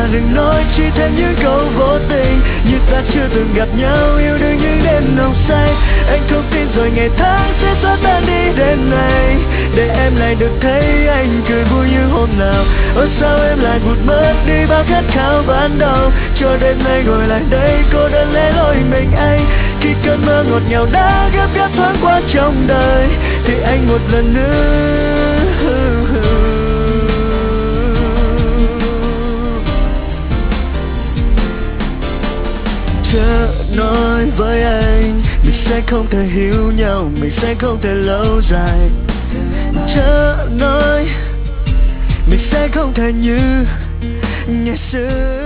mà đừng nói chi thêm những câu vô tình. Như ta chưa từng gặp nhau, yêu đương những đêm nồng say. Anh không tin rồi ngày tháng sẽ xóa tan đi đêm này, để em lại được thấy anh cười vui như hôm nào. Ôi sao em lại vụt mất đi bao khát khao ban đầu, cho đêm nay ngồi lại đây cô đơn lẻ loi mình anh. Khi cơn mơ ngọt ngào đã gấp gáp thoáng qua trong đời, thì anh một lần nữa chớ nói với anh mình sẽ không thể hiểu nhau, mình sẽ không thể lâu dài. Chớ nói mình sẽ không thể như ngày xưa.